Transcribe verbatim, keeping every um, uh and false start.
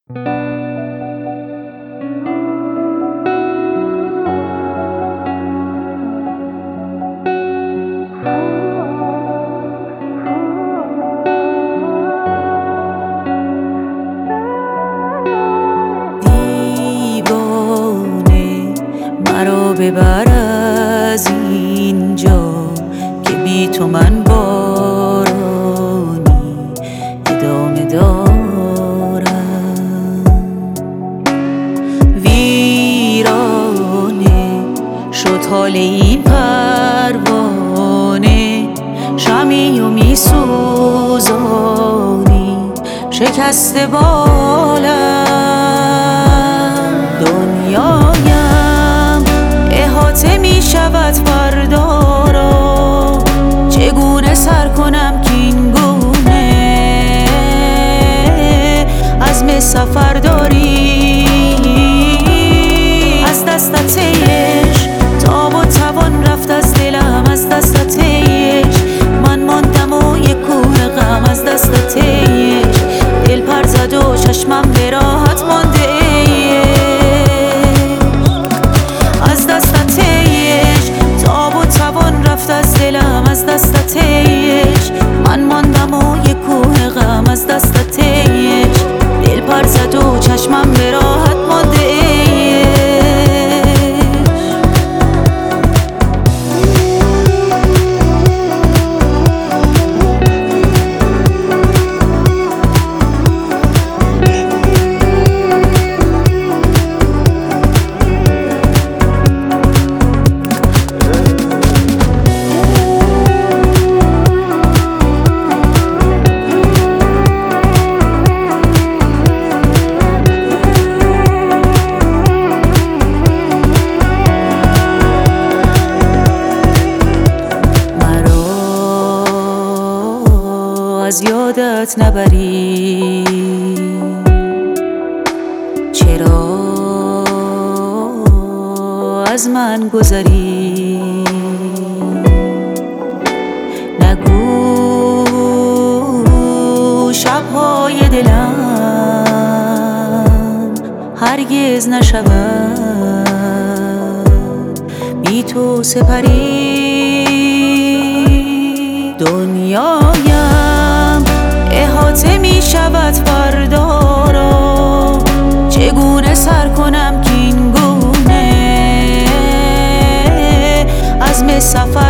دیوانه مرا ببر از اینجا که بی تو من بارانی ادامه دارم. ویرانه شد حال این پروانه، شمعی و می سوزانی شکسته بالم. دنیایم احاطه می شود فردا را، چگونه سر کنم کین گونه عزم سفر داری. از دستت عشق تاب و توان رفت از دلم، از دستت عشق من ماندم و یک کوه غم. از دستت عشق دل پر زد و چشمم به راحت مانده. از دستت عشق تاب و توان رفت از دلم، از دستت عشق من ماندم و یک کوه غم. از دستت عشق دل پر زد و چشمم به راحت مانده. از یادت نبری چرا از من گذری. نگو شبهای دلم هرگز نشود بی تو سپری. دنیایم احاطه می شود فردا را، چگونه سر کنم کین گونه عزم سفر